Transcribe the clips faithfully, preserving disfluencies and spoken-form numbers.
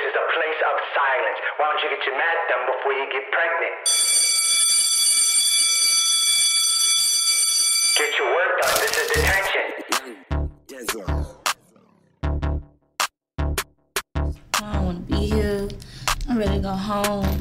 is a place of silence. Why don't you get your math done before you get pregnant? Get your work done. This is detention. I don't want to be here. I'm ready to go home.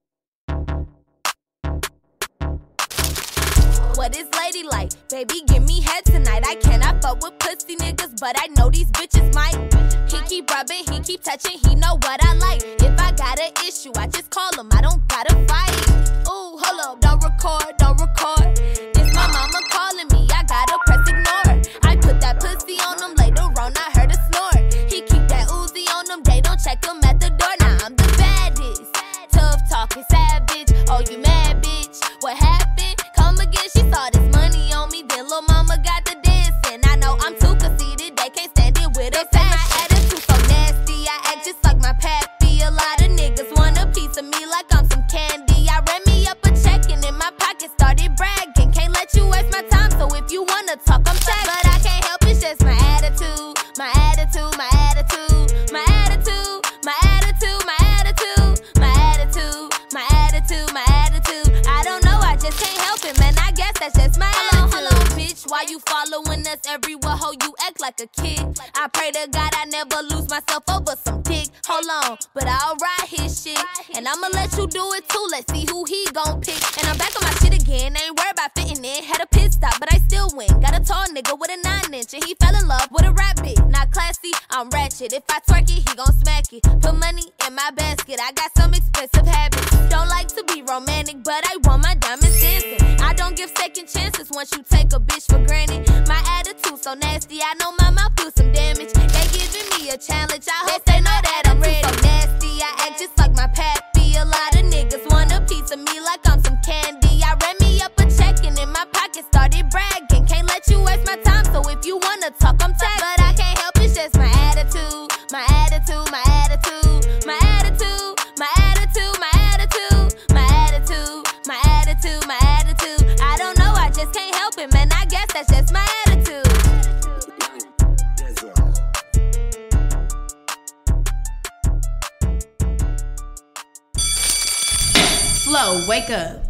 What is ladylike? Baby, give me head tonight. I cannot fuck with pussy niggas, but I know these bitches might. He keep rubbing, he keep touching, he know what I like. If I got an issue, I just call him, I don't gotta fight. Ooh, hold up, don't record, don't record. This my mama calling me, I gotta press ignore. I put that pussy on him, later on I heard a snore. He keep that Uzi on him, they don't check him at the door. Now I'm the baddest, tough talking savage. Oh, you mad, bitch? What happened? Come again, she saw this money on me, then lil' mama got the dancing. I know I'm too conceited, they can't stand it with a fashion. My attitude so nasty, I act just like my pappy. A lot of niggas want a piece of me like I'm some candy. I ran me up a check and in my pocket started bragging. Can't let you waste my time, so if you wanna talk, I'm tagging. But I can't help, it's just my attitude, my attitude, my attitude, my attitude, my attitude, my attitude, my attitude, my attitude, my attitude. I don't know, I just can't help it, man. I guess that's just my attitude. Hello, hello, bitch, why you following us everywhere? Ho, you act like a kid. I pray to God I never lose myself over some dick. Hold on, but I'll ride his shit, and I'ma let you do it too. Let's see who he gon' pick. And I'm back on my shit again, ain't worried about fitting in. Had a pit stop, but I still win. Got a tall nigga with a nine inch, and he fell in love with a rap bitch. Not classy, I'm ratchet. If I twerk it, he gon' smack it. Put money in my basket, I got some expensive habits. Don't like to be romantic, but I want my diamonds dancing. I don't give second chances once you take a bitch for granted. My attitude so nasty, I know my mouth do some damage. They giving me a challenge, I hope they know that I'm ready. So nasty, I act just like my pappy. A lot of niggas want a piece of me like I'm some candy. I ran me up a check and in my pocket started bragging. Can't let you waste my time, so if you wanna talk, I'm tagging. But I can't help, it's just my attitude, my attitude, my attitude, my attitude, my attitude, my attitude, my attitude, my attitude, my attitude. I don't know, I just can't help it, man. I guess that's just my attitude. Flo, wake up.